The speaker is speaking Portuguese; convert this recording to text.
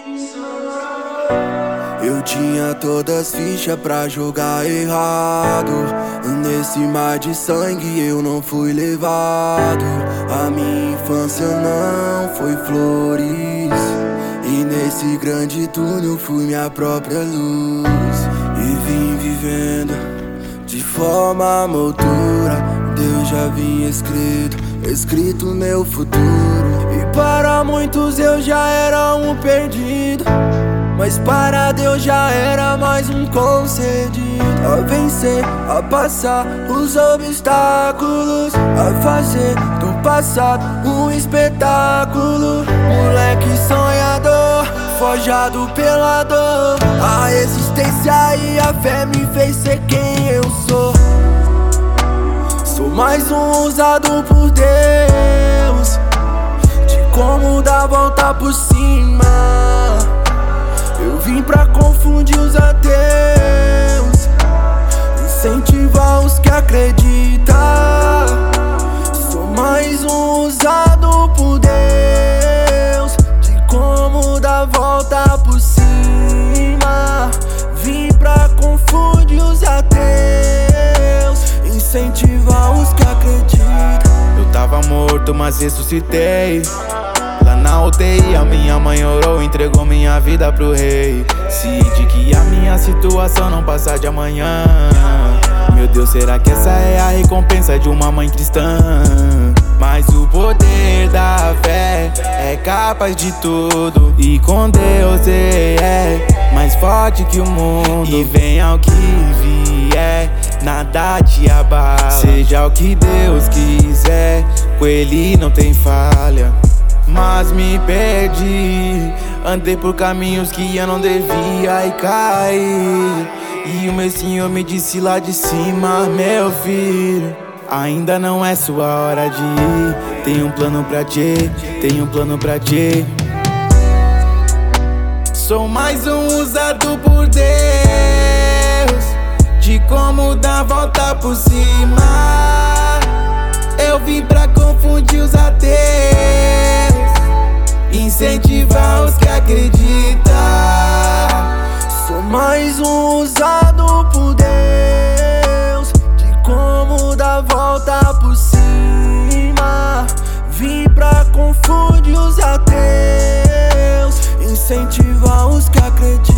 Eu tinha todas as fichas pra jogar errado. Nesse mar de sangue eu não fui levado. A minha infância não foi flores, e nesse grande túnel fui minha própria luz. E vim vivendo de forma moldura. Deus já vinha escrito meu futuro. E para muitos eu já era um perdido, mas para Deus já era mais um concedido. A vencer, a passar os obstáculos, a fazer do passado um espetáculo. Moleque sonhador, forjado pela dor. A existência e a fé me fez ser quem eu sou. Sou mais um usado por Deus, de como dar volta por cima. Eu vim pra confundir os ateus, incentivar os que acreditam. Sou mais um usado por Deus, de como dar volta por cima. Vim pra confundir os ateus, incentivar os que acreditam. Eu tava morto, mas ressuscitei. Lá na UTI a minha mãe orou, entregou minha vida pro rei. Cide que a minha situação não passa de amanhã. Meu Deus, será que essa é a recompensa de uma mãe cristã? Mas o poder da fé é capaz de tudo, e com Deus é mais forte que o mundo. E venha o que vier, nada te abala. Seja o que Deus quiser, com Ele não tem falha. Mas me perdi, andei por caminhos que eu não devia e caí. E o meu Senhor me disse lá de cima: meu filho, ainda não é sua hora de ir. Tem um plano pra ti, tem um plano pra ti. Sou mais um usado por Deus, de como dar volta por cima. Eu vim pra confundir os ateus, incentivar os que acreditam. Sou mais um usado por Deus, de como dar volta por cima. Vim pra confundir os ateus, incentivar os que acreditam.